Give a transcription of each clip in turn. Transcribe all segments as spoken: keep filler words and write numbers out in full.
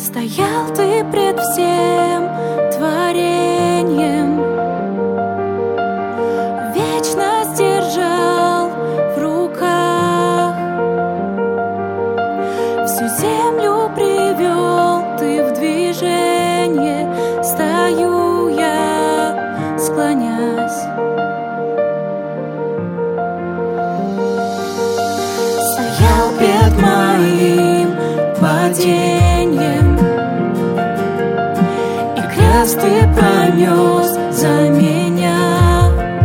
Стоял ты пред всем творением, вечность держал в руках, всю землю привел ты в движение. Стою я, склонясь, стоял перед моим падением, и крест ты пронес за меня.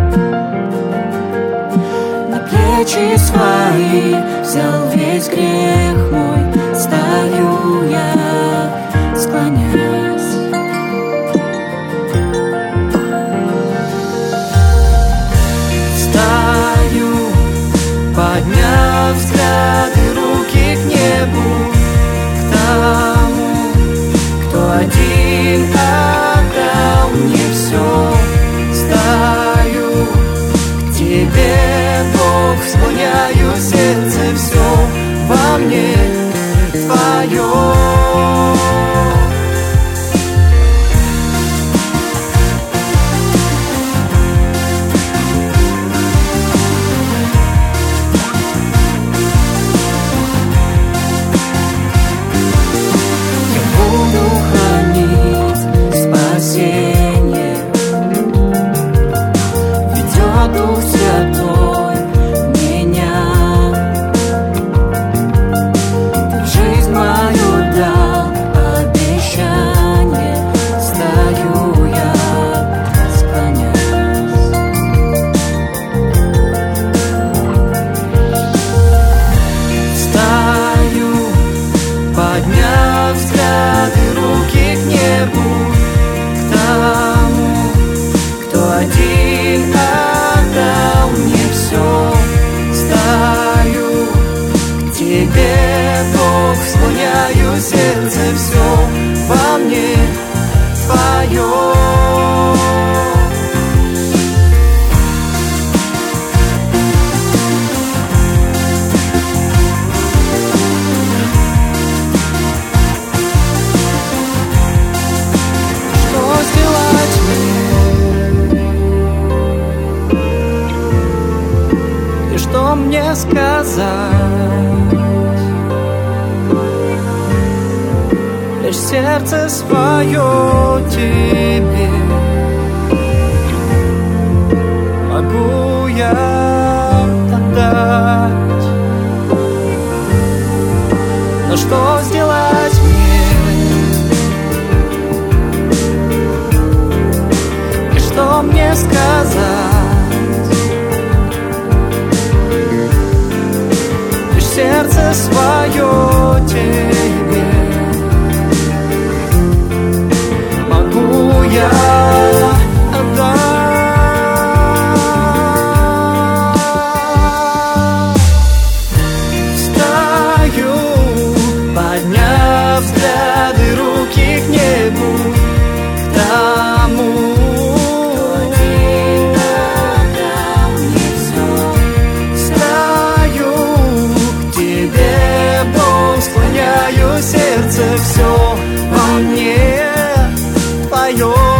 На плечи свои взял весь грех мой. Стою я, склонясь. Стою, подняв взгляд и руки к небу, к тому, кто один отдал мне все. Стою к тебе, Бог, склоняю сердце, все во мне твое. Дух Святой меня, ты в жизнь мою дал обещание. Стою я, склонясь. Стою, подняв взгляд и руки к небу, к тому, кто один отдал мне все. Стою к тебе, Бог, склоняю сердце, все во мне твое. Что мне сказать? Лишь сердце свое тебе могу я отдать. Но что сделать мне? И что мне сказать? Сердце свое тебе могу я отдать. Стою, подняв взгляд и руки к небу, к тому, сердце все во мне твое.